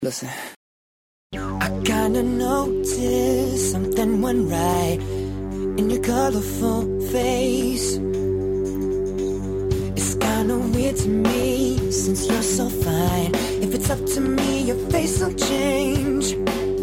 Listen. I kinda noticed something went right in your colorful face. It's kinda weird to me since you're so fine. If it's up to me, your face will change.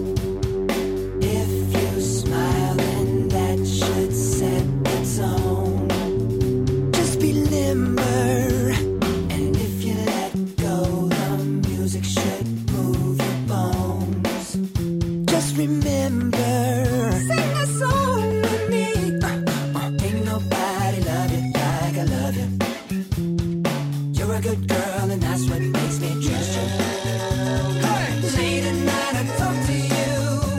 If you smile, then that should set the tone. Just be limber, and if you let go, the music should move your bones. Just remember, sing a song with me. Ain't nobody love you like I love you. You're a good girl, and that's what makes me trust you. Late at night I talk to you.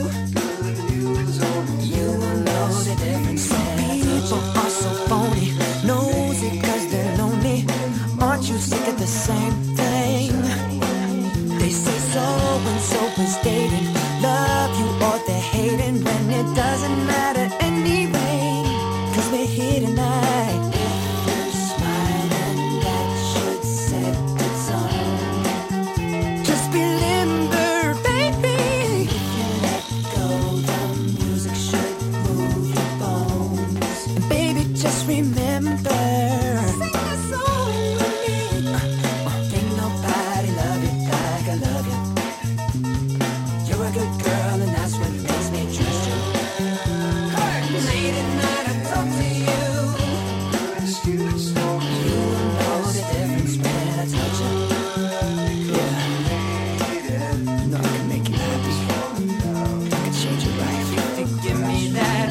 You will know the difference. Some people are so phony, nosy 'cause they're lonely. Aren't you sick of the same thing? They say so and so is dating, love you or they're hating, when it doesn't matter anyway, 'cause we're here tonight. If you smile, then that should set the tone. Just be limber, baby. If you let go, the music should move your bones. And baby, just remember, sing a song with me. Ain't nobody love you like I love you. You're a good girl, and that's what makes me trust you. Late at night I talk to you. You will know the difference when I touch you. Yeah, you know I can make you happy. I can change your life. If you give me that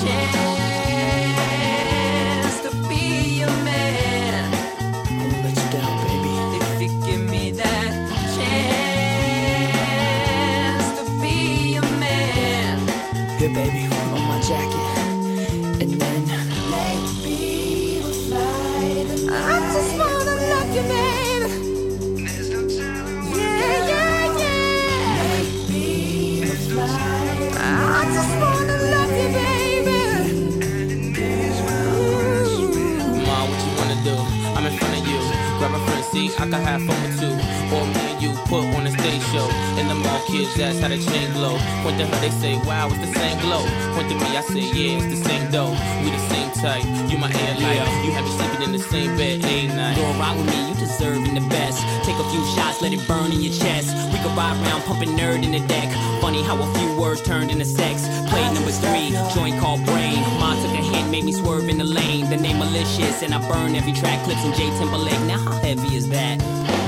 chance to be your man, I won't let you down, baby. If you give me that chance to be your man. Here, baby, on my jacket. And then maybe we'll fly the night. I just wanna love you, baby. Yeah, yeah, yeah. Maybe we'll fly. I just wanna love you, baby. Ma, what you wanna do? I'm in front of you. Grab a front seat, I can have fun with two. Or me and you put on a stage show. In the mall, kids ask how the chain glow. Point to her, they say, wow, it's the same glow. Point to me, I say, yeah, it's the same dough. We the same type, you my air light. You have me sleeping in the same bed, ain't night. Go ride with me, you deserving the best. Take a few shots, let it burn in your chest. We could ride around pumping nerd in the deck. Funny how a few words turned into sex. Play number 3, joint called Brain. Ma took a hint, made me swerve in the lane. The name malicious, and I burn every track. Clips in J Timberlake. Now how heavy is that?